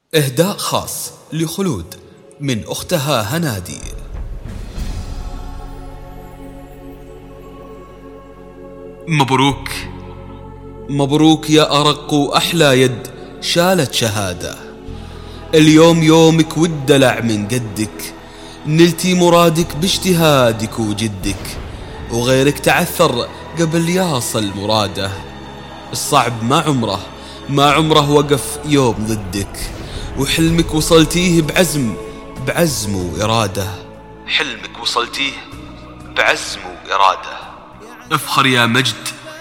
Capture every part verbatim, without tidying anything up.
إهداء خاص لخلود من أختها هنادي. مبروك مبروك يا أرق وأحلى يد شالت شهادة. اليوم يومك والدلع من قدك، نلتي مرادك باجتهادك وجدك، وغيرك تعثر قبل ياصل مراده. الصعب ما عمره ما عمره وقف يوم ضدك، وحلمك وصلتيه بعزم بعزم وإرادة. حلمك وصلتيه بعزم وإرادة. افخر يا مجد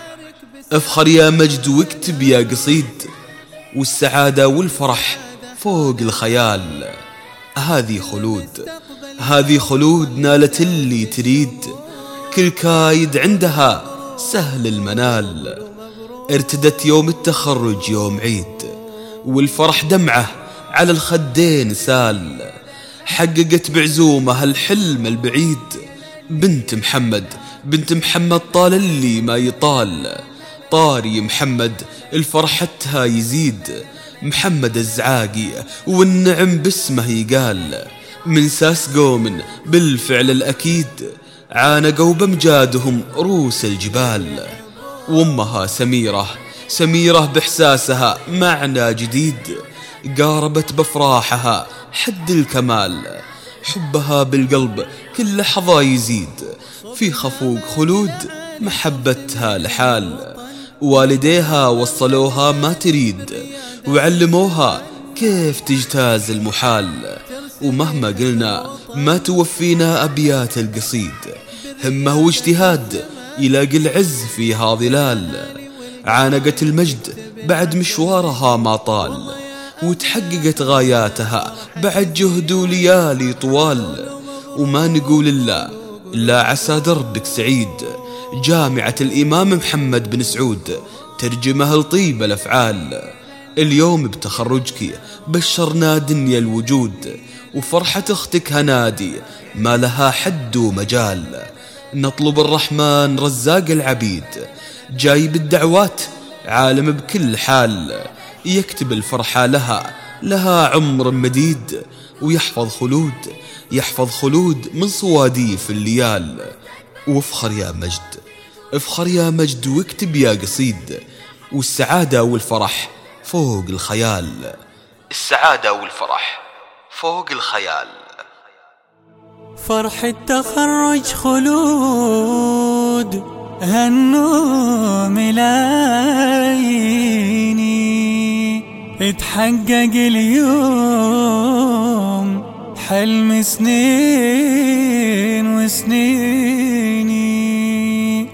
افخر يا مجد واكتب يا قصيد، والسعادة والفرح فوق الخيال. هذه خلود هذه خلود نالت اللي تريد، كل كايد عندها سهل المنال. ارتدت يوم التخرج يوم عيد، والفرح دمعه على الخدين سال. حققت بعزومها الحلم البعيد، بنت محمد بنت محمد طال اللي ما يطال. طاري محمد الفرحتها يزيد، محمد الزعاقي والنعم باسمه يقال. من ساس قوم بالفعل الأكيد، عانقوا بمجادهم روس الجبال. وامها سميرة سميرة بإحساسها معنى جديد، قاربت بفراحها حد الكمال. حبها بالقلب كل لحظة يزيد، في خفوق خلود محبتها لحال. والديها وصلوها ما تريد، وعلموها كيف تجتاز المحال. ومهما قلنا ما توفينا أبيات القصيد، همه واجتهاد يلاقي العز فيها ظلال. عانقت المجد بعد مشوارها ما طال، وتحققت غاياتها بعد جهد وليالي طوال. وما نقول إلا إلا عسى دربك سعيد، جامعة الإمام محمد بن سعود ترجمه لطيب الأفعال. اليوم بتخرجك بشرنا دنيا الوجود، وفرحة أختك هنادي ما لها حد ومجال. نطلب الرحمن رزاق العبيد، جايب الدعوات عالم بكل حال. يكتب الفرحة لها لها عمر مديد، ويحفظ خلود يحفظ خلود من صواديف الليال. وافخر يا مجد افخر يا مجد واكتب يا قصيد، والسعادة والفرح فوق الخيال. السعادة والفرح فوق الخيال. فرح التخرج خلود هالنوم ملايني، اتحقق اليوم حلم سنين وسنيني.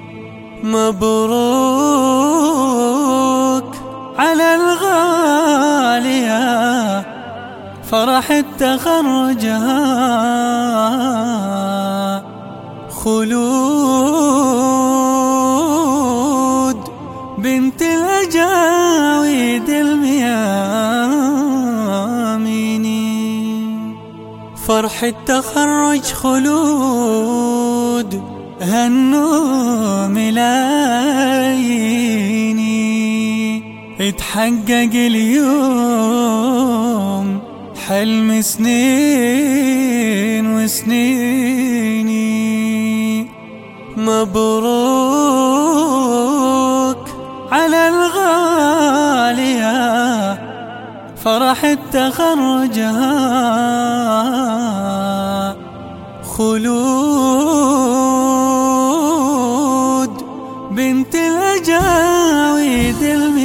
مبروك على الغالية فرح التخرجها. خلود بنت الأجاويد المياميني. فرح التخرج خلود هالنوم لايني، اتحقق اليوم حلم سنين وسنيني. مبروك على الغالية فرح التخرجها. خلود بنت الأجاويد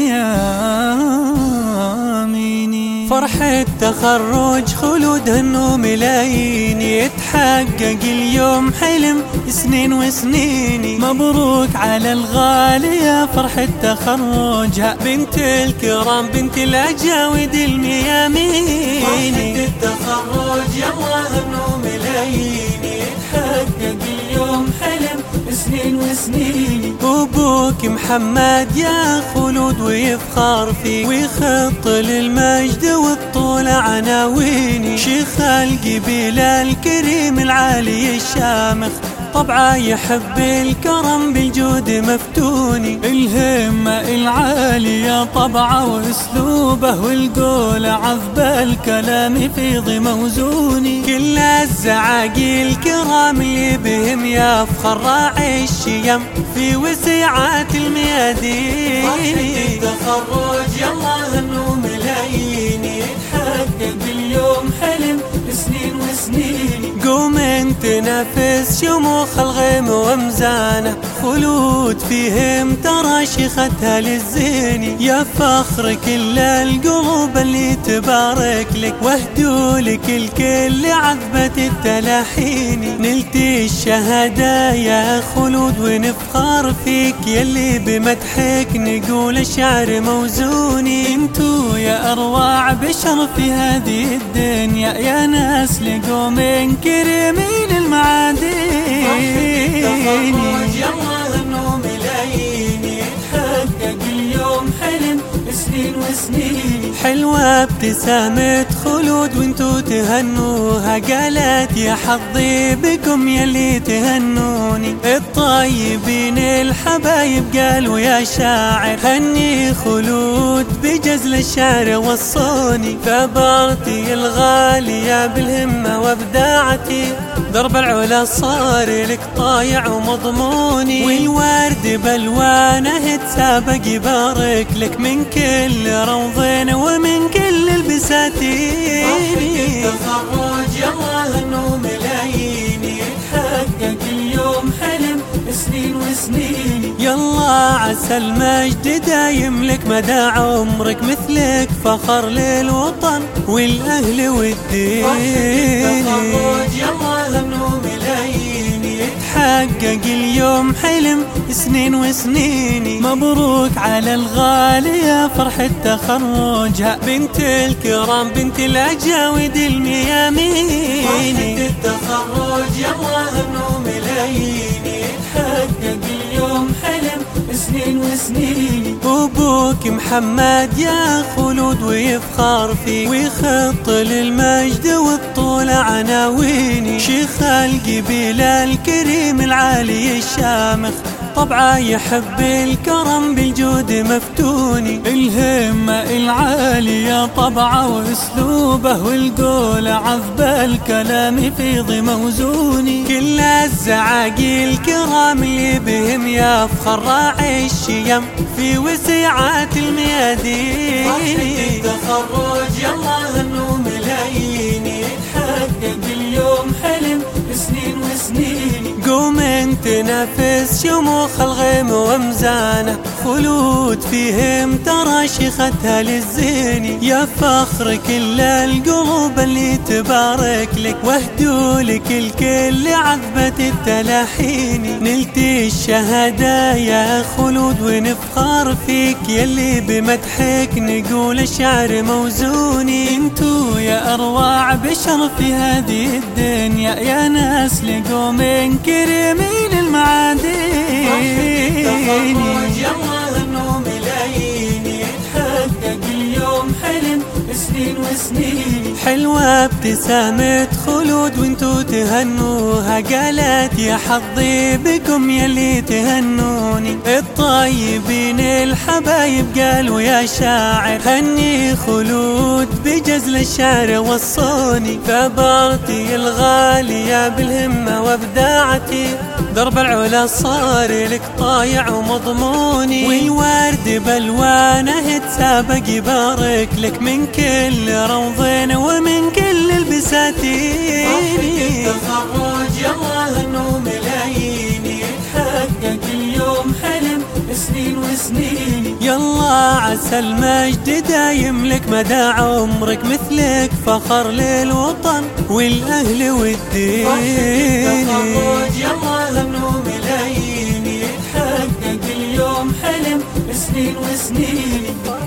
المياميني. فرح التخرج خلود هالنوم لايني، يتحقق اليوم حلم سنين وسنيني. مبروك على الغالية فرح تخرجها، بنت الكرام بنت الأجاويد المياميني. فرحة التخرج يلا هالنوم لايني، يتحقق اليوم حلم سنين وسنيني. أبوك محمد يا خلود ويفخر فيك، ويخط للمجد والطول عناويني. شيخ القبيلة الكريم العالي الشامخ طبعه يحب الكرم بالجود مفتوني، الهمة العالية طبعه واسلوبه والقول عذب الكلام يفيض موزوني، كل الزعاقي الكرام اللي بهم يفخر راعي الشيم في وسعات الميادين. فرحة التخرج يلا انه ملايين يتحقق اليوم حلم سنين وسنين، قوم انت نافس شموخ الغيم ومزانه، خلود فيهم ترى شيختها للزين، يا فخر كل القلوب اللي تبارك لك واهدوا لك الكل عذبة التلاحين، نلت الشهادة يا خلود ونفخر فيك يلي بمدحك نقول الشعر موزوني، انتو يا اروع بشر في هذه الدنيا يا ناس لقوا من كريمين المعادين. يلا انه ملايين يتحقق اليوم حلم سنين وسنين، حلوة ابتسامة خلود وانتو تهنوها، قالت يا حظي بكم يلي تهنوني، الطيبين الحبايب قالوا يا شاعر هني خلود بجزل الشعر وصوني، ثبرتي الغالية بالهمة وابداعتي، درب العلا صار لك طايع ومضموني، والورد بالوانه تسابق يبارك لك من كل روضين ومن كل البساتين. فرحة التخرج يلا انه ملايين يتحقق اليوم حلم سنين وسنين، يلا عسى المجد دايم لك مدى عمرك، مثلك فخر للوطن والاهل والدين. فرحة التخرج يلا انه ملايين يتحقق اليوم حلم سنين وسنين، مبروك على الغالية فرحة تخرجها، بنت الكرام بنت الأجاود الميامين. فرحة التخرج يلا انه ملايين يتحقق اليوم حلم سنين وسنين، أبوك محمد يا خلود ويفخر فيك ويخط للمجد والطول عناويني، شيخ القبيلة الكريم العالي الشامخ طبعه يحب الكرم بالجود مفتوني، الهمة العالية طبعه واسلوبه والقول عذب الكلام يفيض موزوني، كل الزعاقي الكرام اللي بهم يفخر راعي الشيم في وسعات الميادين. فرحة التخرج يلا انه ملايين يتحقق اليوم حلم سنين وسنين، قوم انت نافس شموخ الغيم ومزانه، خلود فيهم ترى شيختها للزين، يا فخر كل القلوب اللي تبارك لك واهدوا لك الكل عذبة التلاحين، نلت الشهادة يا خلود ونفخر فيك يلي بمدحك نقول الشعر موزوني، انتو يا اروع بشر في هذه الدنيا يا ناس لقوا من كريمين المعادين. يلا انه ملايين يتحقق اليوم حلم سنين وسنين، حلوة ابتسامة خلود وانتو تهنوها، قالت يا حظي بكم يلي تهنوني، الطيبين الحبايب قالوا يا شاعر هني خلود بجزل الشعر وصوني، ثبرتي الغالية بالهمة وابداعتي، درب العلا صار لك طايع ومضموني، والورد بالوانه تسابق يبارك لك من كل روضين ومن كل البساتين. فرحة التخرج يلا انه ملايين يتحقق اليوم حلم سنين وسنين، يلا عسى المجد دايم لك مدى عمرك، مثلك فخر للوطن والاهل والدين. فرحة التخرج يلا انه ملايين يتحقق اليوم حلم سنين وسنين.